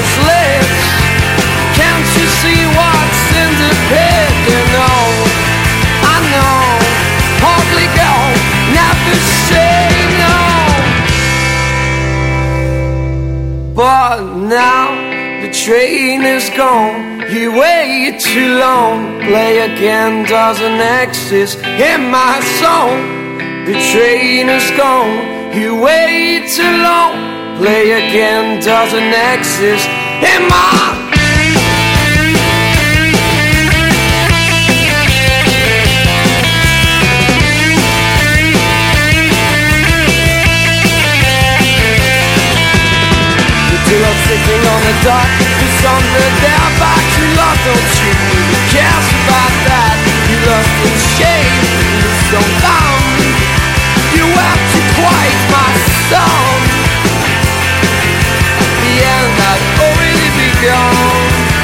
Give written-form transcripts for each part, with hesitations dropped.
his lips. Can't you see what's in the pit? You know, I know, hardly go, never say no. But now the train is gone, you wait too long. Play again doesn't exist in my song. The train is gone, you wait too long. Play again doesn't exist in my You love sitting on the dock, it's under their back. You love, don't you? Who cares about that? You love in shame, it's so dumb. You have to quiet my song. The end had already begun.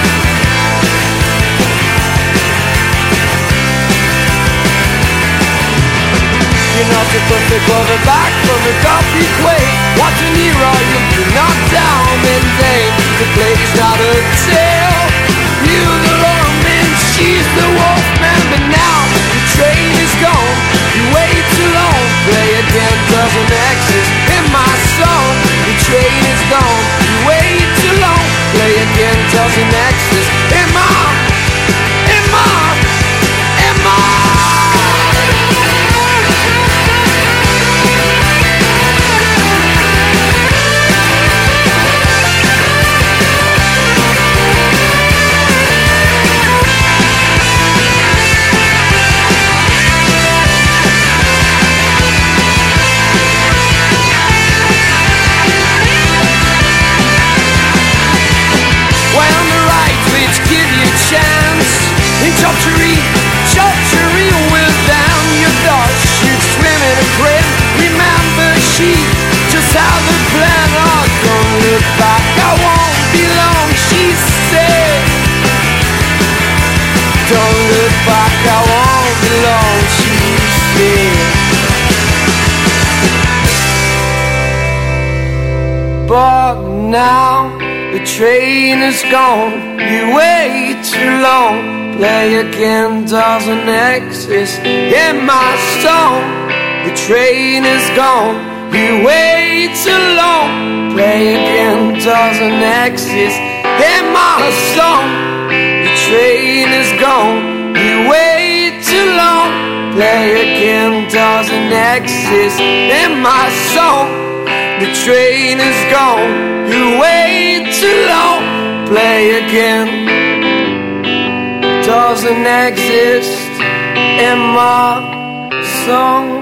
You're not the perfect quarterback from a coffee quake. Watching hero, you'll be knocked down in vain. The play's not a tale. You the lawman, she's the wolfman. But now the train is gone, you wait too long. Play again doesn't exist in my song. The train is gone, you wait too long. Play again doesn't exist in my Chopchery will down your thoughts. You'd swim in a crib. Remember, she just had a plan. Oh, don't look back, I won't be long, she said. Don't look back, I won't be long, she said. But now the train is gone, you wait too long. Play again doesn't exist in my song. The train is gone, you wait too long. Play again doesn't exist in my song. The train is gone, you wait too long. Play again doesn't exist in my song. The train is gone, you wait too long. Play again doesn't exist in my song.